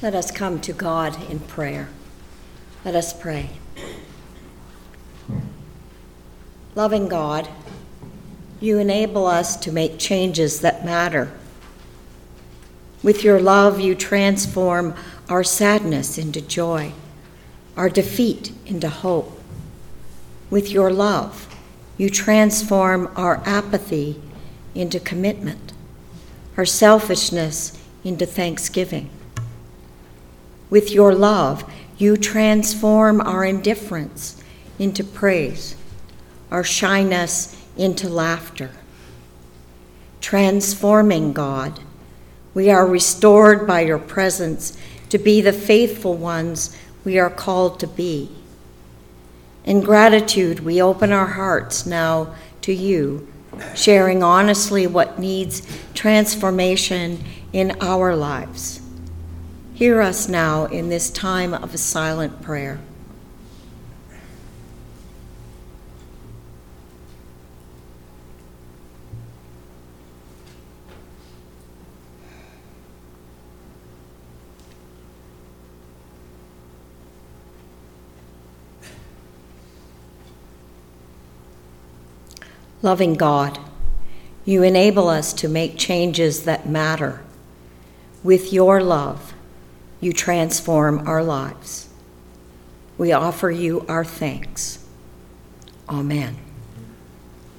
Let us come to God in prayer. Let us pray. Loving God, you enable us to make changes that matter. With your love, you transform our sadness into joy, our defeat into hope. With your love, you transform our apathy into commitment, our selfishness into thanksgiving. With your love, you transform our indifference into praise, our shyness into laughter. Transforming God, we are restored by your presence to be the faithful ones we are called to be. In gratitude, we open our hearts now to you, sharing honestly what needs transformation in our lives. Hear us now in this time of a silent prayer. Loving God, you enable us to make changes that matter. With your love, you transform our lives. We offer you our thanks. Amen.